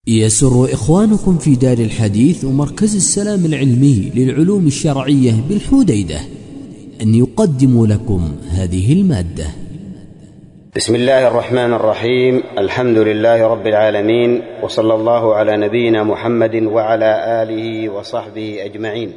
يسر إخوانكم في دار الحديث ومركز السلام العلمي للعلوم الشرعية بالحديدة أن يقدم لكم هذه المادة. بسم الله الرحمن الرحيم. الحمد لله رب العالمين، وصلى الله على نبينا محمد وعلى آله وصحبه أجمعين.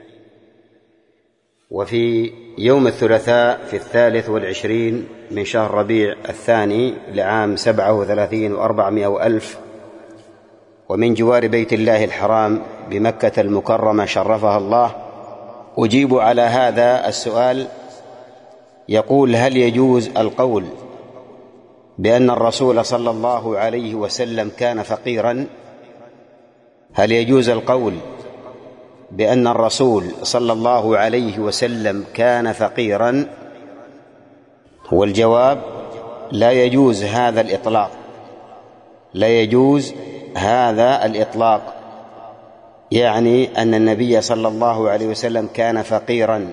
وفي يوم الثلاثاء في 23 من شهر ربيع الثاني لعام 37 و400 وألف، ومن جوار بيت الله الحرام بمكة المكرمة شرفها الله، أجيب على هذا السؤال. يقول: هل يجوز القول بأن الرسول صلى الله عليه وسلم كان فقيرا؟ هل يجوز القول بأن الرسول صلى الله عليه وسلم كان فقيرا؟ والجواب: لا يجوز هذا الإطلاق، لا يجوز هذا الإطلاق. يعني أن النبي صلى الله عليه وسلم كان فقيرا،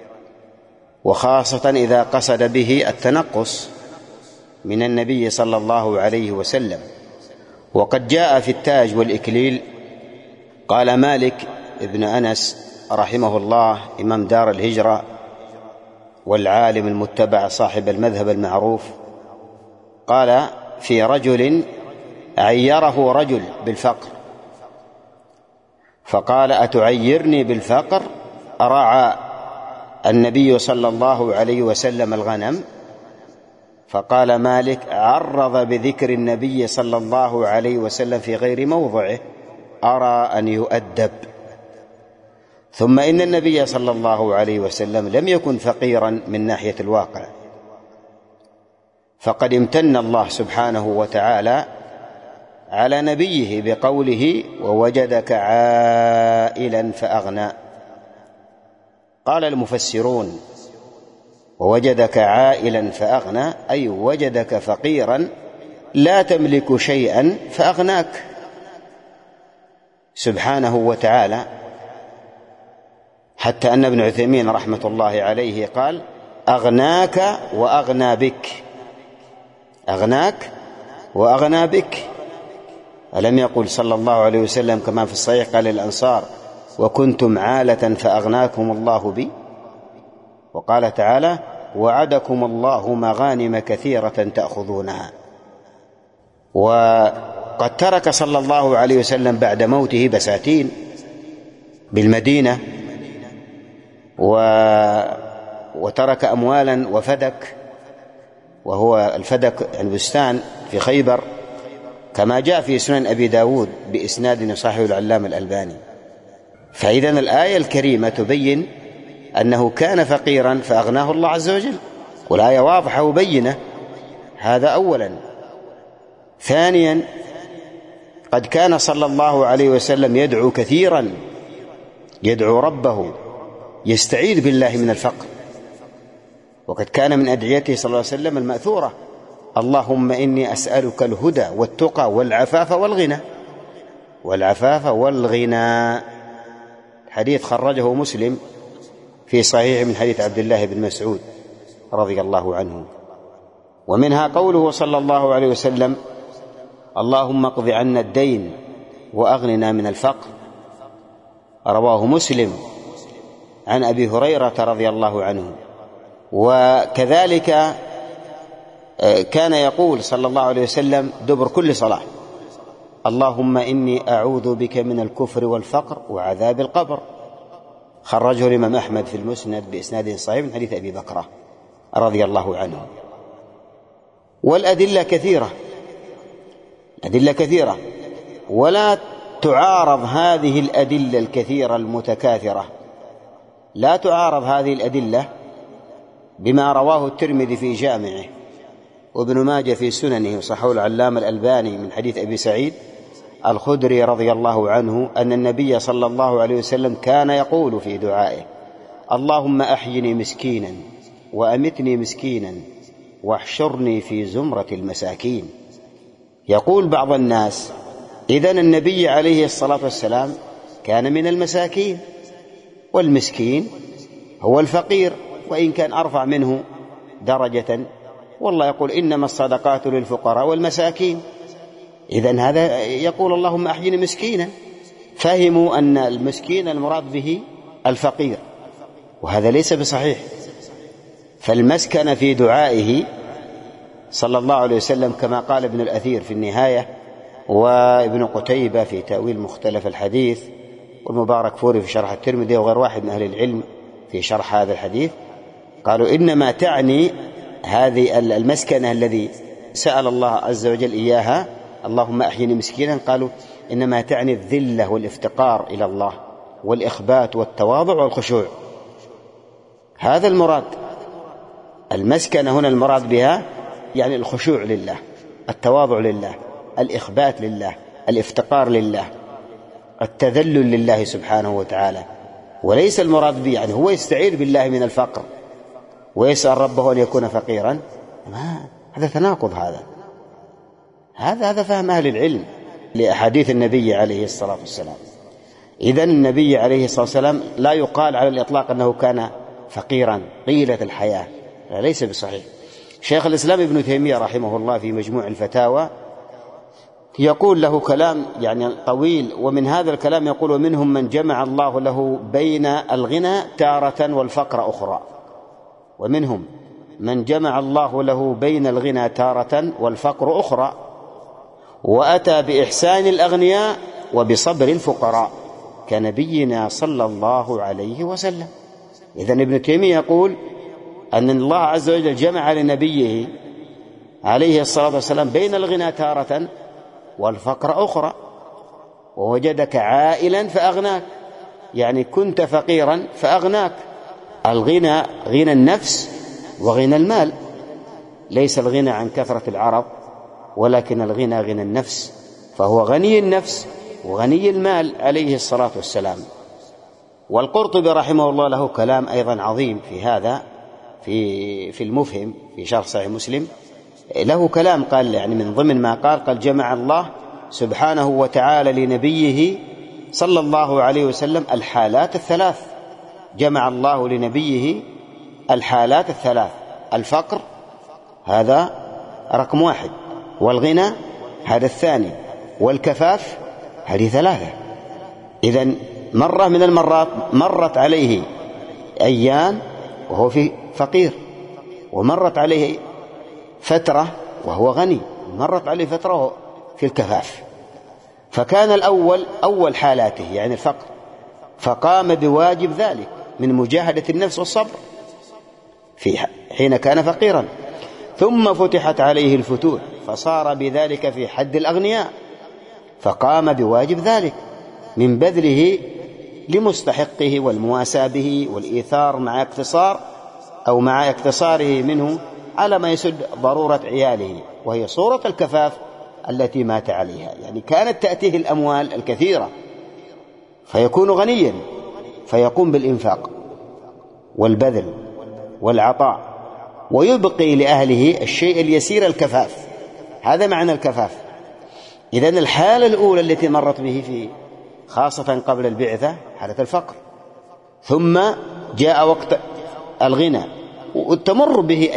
وخاصة إذا قصد به التنقص من النبي صلى الله عليه وسلم. وقد جاء في التاج والإكليل قال مالك ابن أنس رحمه الله إمام دار الهجرة والعالم المتبع صاحب المذهب المعروف، قال في رجل عيره رجل بالفقر، فقال: أتعيرني بالفقر؟ أرعى النبي صلى الله عليه وسلم الغنم؟ فقال مالك: عرض بذكر النبي صلى الله عليه وسلم في غير موضعه، أرى أن يؤدب. ثم إن النبي صلى الله عليه وسلم لم يكن فقيرا من ناحية الواقع، فقد امتن الله سبحانه وتعالى على نبيه بقوله: ووجدك عائلا فأغنى. قال المفسرون: ووجدك عائلا فأغنى، أي وجدك فقيرا لا تملك شيئا فأغناك سبحانه وتعالى. حتى أن ابن عثيمين رحمة الله عليه قال: أغناك وأغنى بك، أغناك وأغنى بك. ألم يقل صلى الله عليه وسلم كما في الصحيح قال للأنصار: وكنتم عالة فأغناكم الله بي؟ وقال تعالى: وعدكم الله مغانم كثيرة تأخذونها. وقد ترك صلى الله عليه وسلم بعد موته بساتين بالمدينة، وترك أموالا وفدك، وهو الفدك البستان في خيبر، كما جاء في سنن أبي داود بإسناد يصححه العلامة الألباني. فإذا الآية الكريمة تبين أنه كان فقيرا فأغناه الله عز وجل، والآية واضحة وبينة. هذا أولا. ثانيا، قد كان صلى الله عليه وسلم يدعو كثيرا، يدعو ربه، يستعيذ بالله من الفقر. وقد كان من أدعيته صلى الله عليه وسلم المأثورة: اللهم إني أسألك الهدى والتقى والعفاف والغنى، والعفاف والغنى. حديث خرجه مسلم في صحيح من حديث عبد الله بن مسعود رضي الله عنه. ومنها قوله صلى الله عليه وسلم: اللهم اقض عنا الدين وأغننا من الفقر. رواه مسلم عن أبي هريرة رضي الله عنه. وكذلك كان يقول صلى الله عليه وسلم دبر كل صلاة: اللهم إني أعوذ بك من الكفر والفقر وعذاب القبر. خرجه الإمام أحمد في المسند بإسناد صحيح من حديث أبي بكرة رضي الله عنه. والأدلة كثيرة، أدلة كثيرة، ولا تعارض هذه الأدلة الكثيرة المتكاثرة، لا تعارض هذه الأدلة بما رواه الترمذي في جامعه، وابن ماجه في سننه، وصححه العلامة الألباني من حديث أبي سعيد الخدري رضي الله عنه أن النبي صلى الله عليه وسلم كان يقول في دعائه: اللهم أحيني مسكينا وأمتني مسكينا واحشرني في زمرة المساكين. يقول بعض الناس: إذن النبي عليه الصلاة والسلام كان من المساكين، والمسكين هو الفقير، وإن كان أرفع منه درجة. والله يقول: إنما الصدقات للفقراء والمساكين. إذن هذا يقول اللهم أحيني مسكينا، فهموا أن المسكين المراد به الفقير، وهذا ليس بصحيح. فالمسكن في دعائه صلى الله عليه وسلم كما قال ابن الأثير في النهاية، وابن قتيبة في تأويل مختلف الحديث، والمبارك فوري في شرح الترمذي، وغير واحد من أهل العلم في شرح هذا الحديث، قالوا إنما تعني هذه المسكنة الذي سأل الله عز وجل إياها اللهم أحيني مسكينا، قالوا إنما تعني الذلة والافتقار إلى الله والإخبات والتواضع والخشوع. هذا المراد. المسكنة هنا المراد بها يعني الخشوع لله، التواضع لله، الإخبات لله، الافتقار لله، التذلل لله سبحانه وتعالى، وليس المراد به يعني هو يستعيذ بالله من الفقر ويسأل ربه أن يكون فقيرا. هذا تناقض. هذا فهم أهل العلم لأحاديث النبي عليه الصلاة والسلام. إذن النبي عليه الصلاة والسلام لا يقال على الإطلاق أنه كان فقيرا قيلة الحياة، ليس بصحيح. شيخ الإسلام ابن تيمية رحمه الله في مجموع الفتاوى يقول له كلام يعني طويل، ومن هذا الكلام يقول ومنهم من جمع الله له بين الغنى تارة والفقر أخرى. ومنهم من جمع الله له بين الغنى تارة والفقر أخرى، وأتى بإحسان الأغنياء وبصبر الفقراء كنبينا صلى الله عليه وسلم. إذن ابن تيمية يقول أن الله عز وجل جمع لنبيه عليه الصلاة والسلام بين الغنى تارة والفقر أخرى، ووجدك عائلا فأغناك، يعني كنت فقيرا فأغناك. الغنى غنى النفس وغنى المال، ليس الغنى عن كثرة العرب، ولكن الغنى غنى النفس، فهو غني النفس وغني المال عليه الصلاة والسلام. والقرطبي رحمه الله له كلام أيضا عظيم في هذا في المفهم في شرح صحيح مسلم، له كلام قال يعني من ضمن ما قال جمع الله سبحانه وتعالى لنبيه صلى الله عليه وسلم الحالات الثلاث. جمع الله لنبيه الحالات الثلاث، الفقر هذا رقم واحد، والغنى هذا الثاني، والكفاف هذه ثلاثة. إذن مرة من المرات مرت عليه أيام وهو في فقير، ومرت عليه فترة وهو غني، مرت عليه فترة وهو في الكفاف. فكان الأول أول حالاته يعني الفقر، فقام بواجب ذلك من مجاهدة النفس والصبر في حين كان فقيرا، ثم فتحت عليه الفتوح فصار بذلك في حد الأغنياء، فقام بواجب ذلك من بذله لمستحقه والمواساة به والإيثار مع اقتصاره منه على ما يسد ضرورة عياله، وهي صورة الكفاف التي مات عليها. يعني كانت تأتيه الأموال الكثيرة فيكون غنيا فيقوم بالإنفاق والبذل والعطاء، ويبقي لأهله الشيء اليسير الكفاف. هذا معنى الكفاف. إذن الحالة الأولى التي مرت به في خاصة قبل البعثة حالة الفقر، ثم جاء وقت الغنى وتمر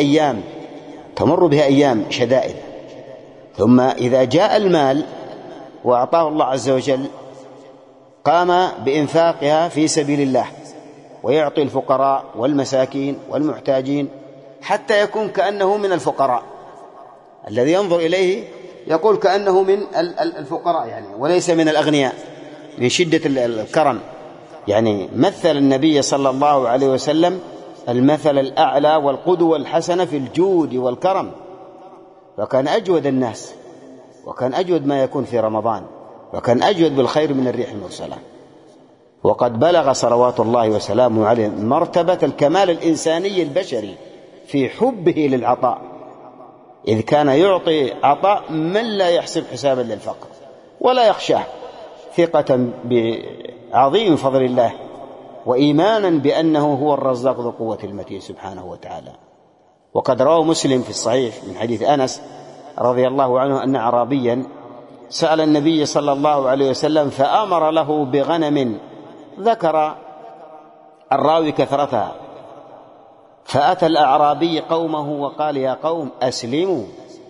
به أيام شدائد، ثم إذا جاء المال وأعطاه الله عز وجل قام بإنفاقها في سبيل الله، ويعطي الفقراء والمساكين والمحتاجين حتى يكون كأنه من الفقراء. الذي ينظر إليه يقول كأنه من الفقراء يعني، وليس من الأغنياء من شدة الكرم. يعني مثل النبي صلى الله عليه وسلم المثل الأعلى والقدوة الحسنة في الجود والكرم، وكان أجود الناس، وكان أجود ما يكون في رمضان، وكان أجود بالخير من الريح المرسلة. وقد بلغ صلوات الله وسلامه عليه مرتبة الكمال الإنساني البشري في حبه للعطاء، إذ كان يعطي عطاء من لا يحسب حسابا للفقر ولا يخشاه، ثقة بعظيم فضل الله وإيمانا بأنه هو الرزاق ذو القوة المتين سبحانه وتعالى. وقد رواه مسلم في الصحيح من حديث أنس رضي الله عنه أن أعرابيا سأل النبي صلى الله عليه وسلم فأمر له بغنم، ذكر الراوي كثرتها، فأتى الأعرابي قومه وقال يا قوم أسلموا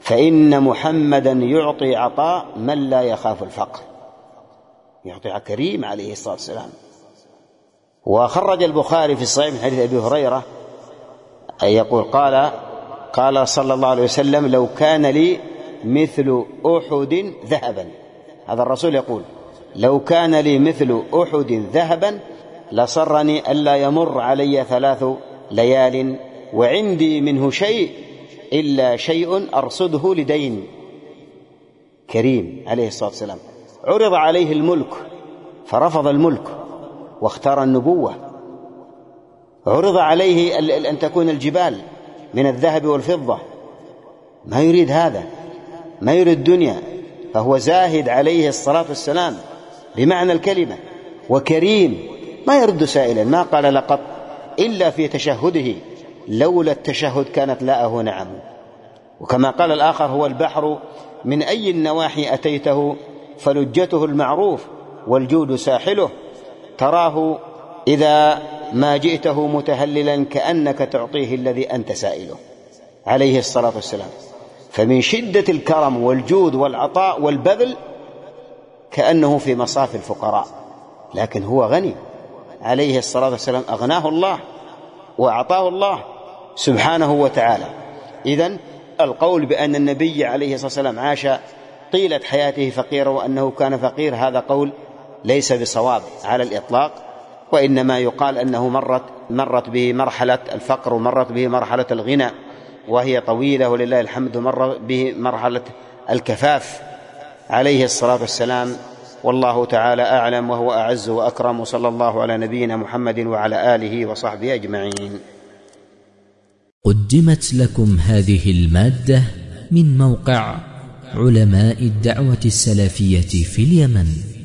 فإن محمدا يعطي عطاء من لا يخاف الفقر، يعطي كريم عليه الصلاة والسلام. وخرج البخاري في الصحيح من حديث أبي هريرة يقول قال صلى الله عليه وسلم: لو كان لي مثل أحد ذهبا، هذا الرسول يقول: لو كان لي مثل أحد ذهبا لسرني ألا يمر علي 3 ليال وعندي منه شيء إلا شيء أرصده لدين. كريم عليه الصلاة والسلام. عرض عليه الملك فرفض الملك واختار النبوة. عرض عليه أن تكون الجبال من الذهب والفضة، ما يريد هذا، ما يريد الدنيا، فهو زاهد عليه الصلاة والسلام بمعنى الكلمة، وكريم ما يرد سائلا، ما قال لقط إلا في تشهده، لولا التشهد كانت لاءه نعم. وكما قال الآخر: هو البحر من أي النواحي أتيته فلجته المعروف والجود ساحله، تراه إذا ما جئته متهللا كأنك تعطيه الذي أنت سائله، عليه الصلاة والسلام. فمن شدة الكرم والجود والعطاء والبذل كأنه في مصاف الفقراء، لكن هو غني عليه الصلاة والسلام، أغناه الله وأعطاه الله سبحانه وتعالى. إذن القول بأن النبي عليه الصلاة والسلام عاش طيلة حياته فقيرا وأنه كان فقير، هذا قول ليس بصواب على الإطلاق، وإنما يقال أنه مرت به مرحلة الفقر ومرت به مرحلة الغنى وهي طويلة ولله الحمد، مر به مرحلة الكفاف عليه الصلاة والسلام. والله تعالى أعلم وهو أعز وأكرم، وصلى الله على نبينا محمد وعلى آله وصحبه أجمعين. قدمت لكم هذه المادة من موقع علماء الدعوة السلفية في اليمن.